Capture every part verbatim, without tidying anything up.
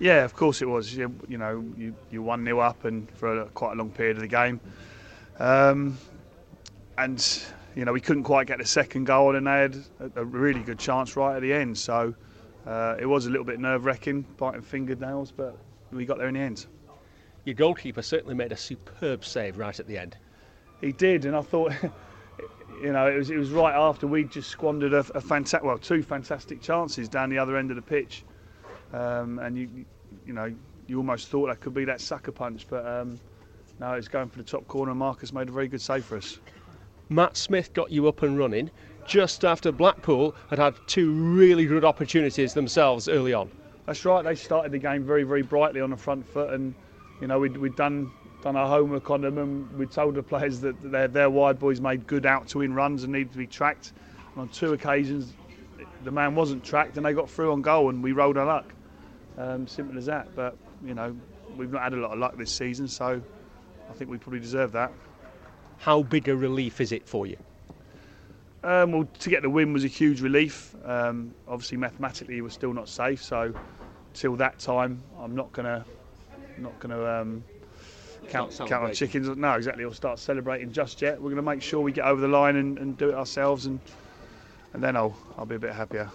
Yeah, of course it was. You, you know, you, you one nil up and for a, quite a long period of the game. Um, and, you know, we couldn't quite get the second goal and they had a, a really good chance right at the end. So uh, it was a little bit nerve-wracking, biting fingernails, but we got there in the end. Your goalkeeper certainly made a superb save right at the end. He did, and I thought, you know, it was it was right after we'd just squandered a, a fantastic, well, two fantastic chances down the other end of the pitch. Um, and you, you know, you almost thought that could be that sucker punch, but um, no, it's going for the top corner. Marcus made a very good save for us. Matt Smith got you up and running just after Blackpool had had two really good opportunities themselves early on. That's right. They started the game very, very brightly on the front foot, and you know we'd, we'd done done our homework on them, and we told the players that their their wide boys made good out to in runs and needed to be tracked. And on two occasions, the man wasn't tracked, and they got through on goal, and we rolled our luck. Um, simple as that. But you know, we've not had a lot of luck this season, so I think we probably deserve that. How big a relief is it for you? Um, well, to get the win was a huge relief. Um, obviously, mathematically, we're still not safe. So, till that time, I'm not gonna, not gonna um, count count on chickens. No, exactly. Or start celebrating just yet. We're gonna make sure we get over the line and, and do it ourselves, and and then I'll I'll be a bit happier.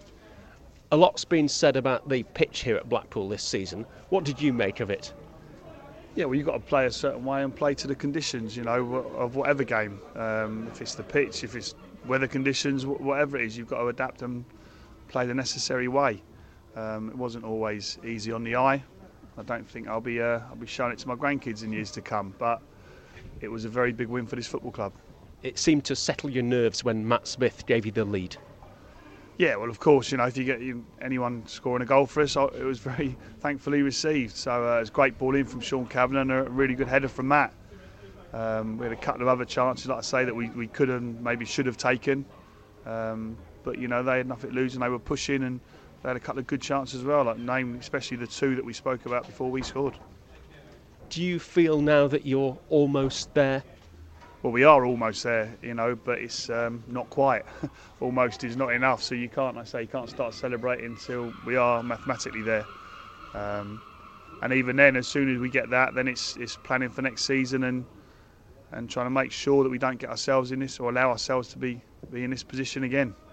A lot's been said about the pitch here at Blackpool this season. What did you make of it? Yeah, well, you've got to play a certain way and play to the conditions, you know, of whatever game. Um, if it's the pitch, if it's weather conditions, whatever it is, you've got to adapt and play the necessary way. Um, it wasn't always easy on the eye. I don't think I'll be uh, I'll be showing it to my grandkids in years to come, but it was a very big win for this football club. It seemed to settle your nerves when Matt Smith gave you the lead. Yeah, well, of course, you know, if you get you, anyone scoring a goal for us, it was very thankfully received. So uh, it was a great ball in from Sean Kavanagh and a really good header from Matt. Um, we had a couple of other chances, like I say, that we, we could have, maybe should have taken. Um, but, you know, they had nothing to lose and they were pushing, and they had a couple of good chances as well, like namely, especially the two that we spoke about before we scored. Do you feel now that you're almost there? Well, we are almost there, you know, but it's um, not quite. Almost is not enough, so you can't, like I say, you can't start celebrating until we are mathematically there. Um, and even then, as soon as we get that, then it's it's planning for next season and and trying to make sure that we don't get ourselves in this or allow ourselves to be be in this position again.